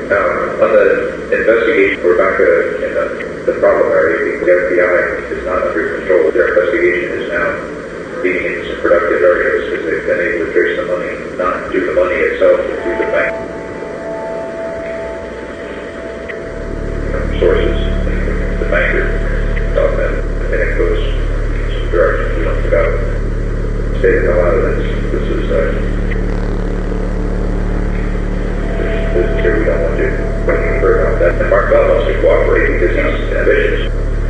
On the investigation, we're back in the problem area because the FBI is not under control. Their investigation is now being in some productive areas because they've been able to trace the money, not do the money itself, but through the bank sources. The banker thought that, and it goes in some directions we don't forgot. Stay the hell out of this. This is here we don't want to put any further on that. And Mark Bell wants to cooperate because he's ambitious.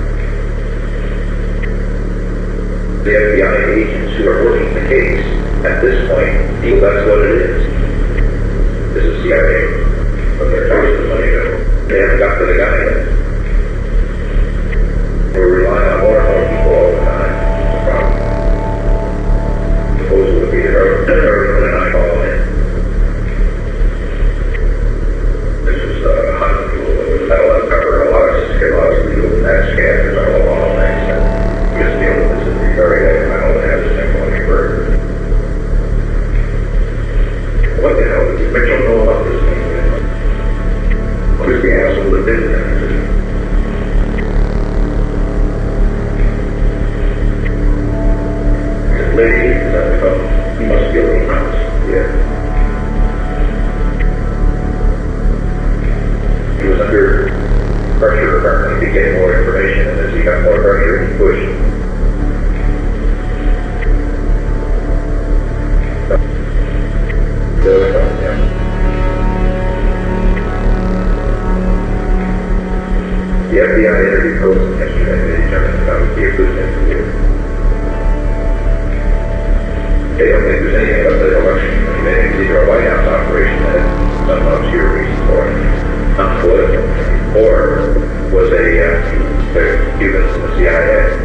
The FBI agents who are working the case at this point feel that's what it is. This is CIA. But they're tracing the money though. They haven't got to the guy yet. We're relying on more and more people all the time. It's a problem. Suppose it would be Irwin and I call in. This is that'll uncover a lot of legal scams all along things. And just deal with this at the very end. I don't have this thing on your bird. What the hell did Mitchell know about this thing? What is the asshole that did that? Lady, is that the phone? He must be a little mouse. Yeah. He was under pressure apparently to get more information, and as he got more pressure, he pushed. The FBI interviewed Colson yesterday. They determined that would be a good thing to do. They don't think there's anything about the election. I mean, it's either a White House operation that had some obscure reason for it, not political, or was the Cubans in the CIA.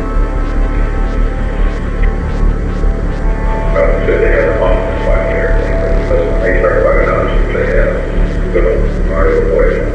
So they had a bomb file and everything, but they started by knowledge. They had a good old Mario Boy.